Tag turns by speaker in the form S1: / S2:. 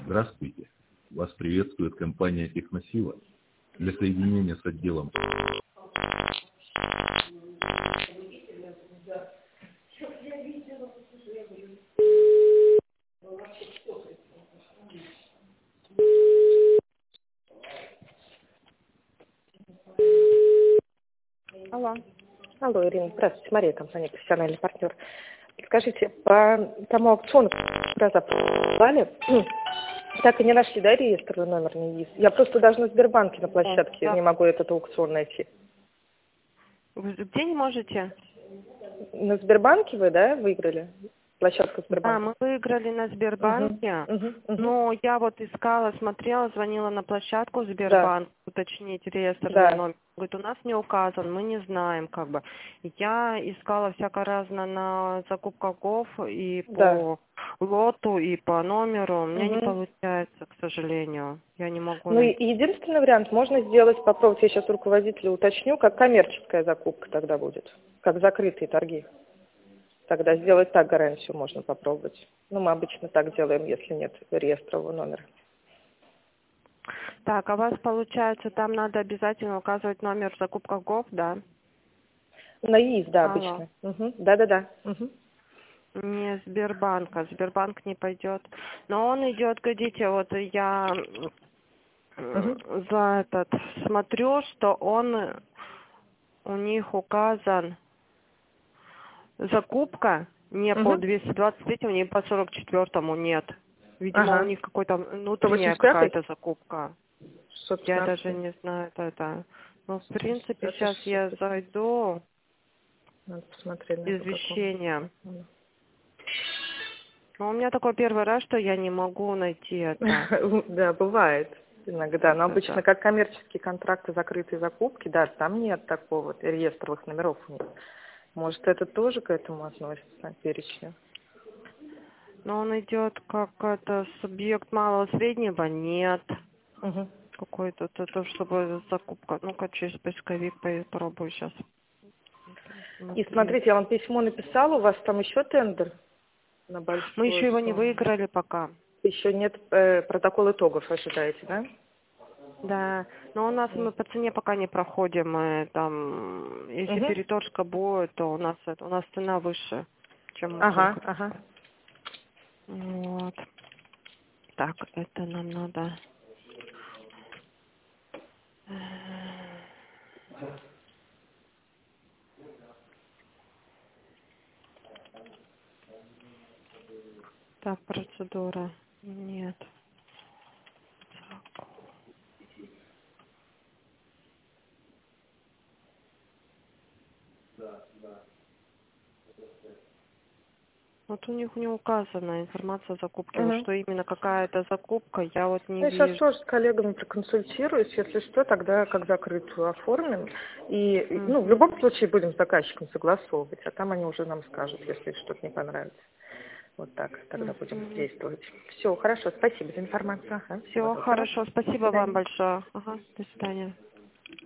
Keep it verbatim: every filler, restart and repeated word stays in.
S1: Здравствуйте. Вас приветствует компания «Техносила». Для соединения с отделом.
S2: Алло. Алло, Ирина, здравствуйте, Мария, компания «Профессиональный партнер». Скажите, по тому аукциону, когда запускали, так и не нашли, да, реестровый номер не есть? Я просто даже на Сбербанке на площадке
S3: Да.
S2: не могу этот аукцион найти.
S3: Вы где не можете?
S2: На Сбербанке вы, да, выиграли? Площадку
S3: Да,
S2: Сбербанка.
S3: мы выиграли на Сбербанке,
S2: Угу, угу, угу.
S3: но я вот искала, смотрела, звонила на площадку Сбербанк,
S2: Да.
S3: уточнить реестрный
S2: Да.
S3: номер. Говорит, у нас не указан, мы не знаем, как бы. Я искала всяко разно на закупках ГОВ и
S2: Да.
S3: по лоту, и по номеру. У меня не
S2: Угу.
S3: получается, к сожалению. Я не могу
S2: Ну, и
S3: найти.
S2: единственный вариант можно сделать, попробовать, я сейчас руководителю уточню, как коммерческая закупка тогда будет, как закрытые торги. Тогда сделать так гарантию можно попробовать. Ну, мы обычно так делаем, если нет реестрового номера.
S3: Так, а у вас получается, там надо обязательно указывать номер в закупках ГОВ, да?
S2: На ИИС, да,
S3: Алло.
S2: обычно. Угу. Да-да-да. Угу.
S3: Не Сбербанка, Сбербанк не пойдет. Но он идет, годите, вот я
S2: Угу.
S3: за этот смотрю, что он у них указан закупка не по
S2: Угу.
S3: двести двадцать третьему, не по сорок четвёртому нет. Видимо, у
S2: Ага.
S3: них какой-то
S2: сто
S3: внутренняя
S2: восемьдесят пятый?
S3: какая-то закупка.
S2: шестьсот
S3: Я
S2: пятнадцать.
S3: даже не знаю, это это. Ну, в
S2: сто восемьдесят
S3: принципе,
S2: пятый,
S3: сейчас
S2: шестьсот
S3: я
S2: пятьдесят.
S3: зайду,
S2: Надо посмотреть, на по какому.
S3: извещение. Но у меня такой первый раз, что я не могу найти это.
S2: Да, бывает иногда. Но
S3: Вот
S2: обычно,
S3: это.
S2: как коммерческие контракты, закрытые закупки, да, там нет такого реестровых номеров у них. Может, это тоже к этому относится, перечню?
S3: Но он идет как это субъект малого среднего, нет.
S2: Угу.
S3: Какой-то, то, то, чтобы закупка. Ну-ка, через поисковик попробую сейчас.
S2: И смотрите, я вам письмо написала, у вас там еще тендер на
S3: Мы
S2: большую
S3: еще его не
S2: сумму.
S3: выиграли пока.
S2: Еще нет э, протокола итогов, ожидаете, да?
S3: Да, но у нас мы по цене пока не проходим. Мы там, если
S2: Угу.
S3: переторжка будет, то у нас это, у нас цена выше, чем мы
S2: Ага,
S3: выиграли.
S2: ага.
S3: Вот. Так, это нам надо. Так, процедура. Нет. Вот у них не указана информация о закупке. Вот
S2: Угу.
S3: что именно какая-то закупка, я вот не
S2: Я сейчас
S3: вижу.
S2: тоже с коллегами проконсультируюсь, если что, тогда как закрытую оформим. И, и, ну, в
S3: Мгм.
S2: любом случае будем с заказчиком согласовывать, а там они уже нам скажут, если что-то не понравится. Вот так тогда будем
S3: Мгм.
S2: действовать. Все, хорошо, спасибо за информацию. Ага, всего
S3: Все
S2: доброго.
S3: хорошо,
S2: До
S3: спасибо вам
S2: свидания.
S3: большое. Ага, до свидания.